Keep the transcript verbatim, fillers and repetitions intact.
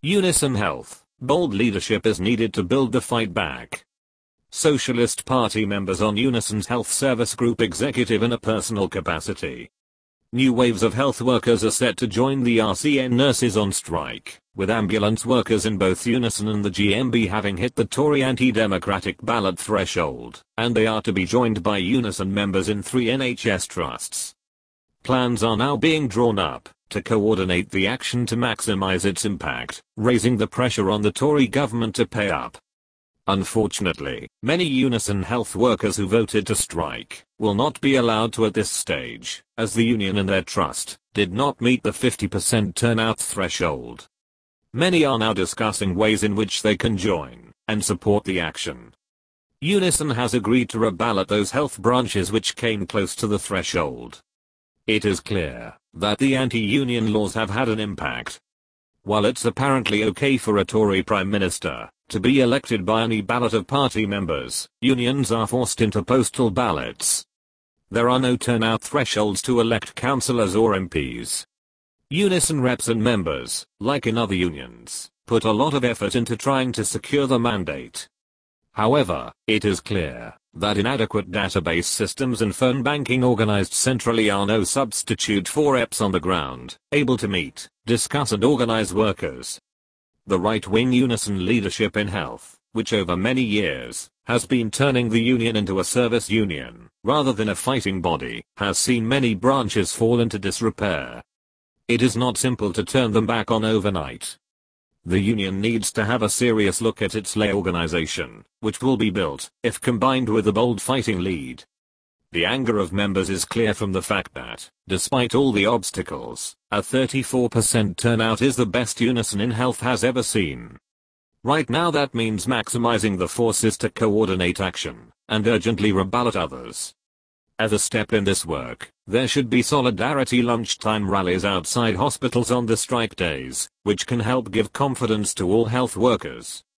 Unison Health, bold leadership is needed to build the fight back. Socialist Party members on Unison's Health Service Group executive in a personal capacity. New waves of health workers are set to join the R C N nurses on strike, with ambulance workers in both Unison and the G M B having hit the Tory anti-democratic ballot threshold, and they are to be joined by Unison members in three N H S trusts. Plans are now being drawn up to coordinate the action to maximize its impact, raising the pressure on the Tory government to pay up. Unfortunately, many Unison Health workers who voted to strike will not be allowed to at this stage, as the union and their trust did not meet the fifty percent turnout threshold. Many are now discussing ways in which they can join and support the action. Unison has agreed to reballot those health branches which came close to the threshold. It is clear that the anti-union laws have had an impact. While it's apparently okay for a Tory Prime Minister to be elected by any ballot of party members, unions are forced into postal ballots. There are no turnout thresholds to elect councillors or M Ps. Unison reps and members, like in other unions, put a lot of effort into trying to secure the mandate. However, it is clear that inadequate database systems and phone banking organized centrally are no substitute for reps on the ground, able to meet, discuss and organize workers. The right-wing Unison leadership in health, which over many years has been turning the union into a service union, rather than a fighting body, has seen many branches fall into disrepair. It is not simple to turn them back on overnight. The union needs to have a serious look at its lay organization, which will be built, if combined with a bold fighting lead. The anger of members is clear from the fact that, despite all the obstacles, a thirty-four percent turnout is the best Unison in Health has ever seen. Right now that means maximizing the forces to coordinate action, and urgently reballot others. As a step in this work, there should be solidarity lunchtime rallies outside hospitals on the strike days, which can help give confidence to all health workers.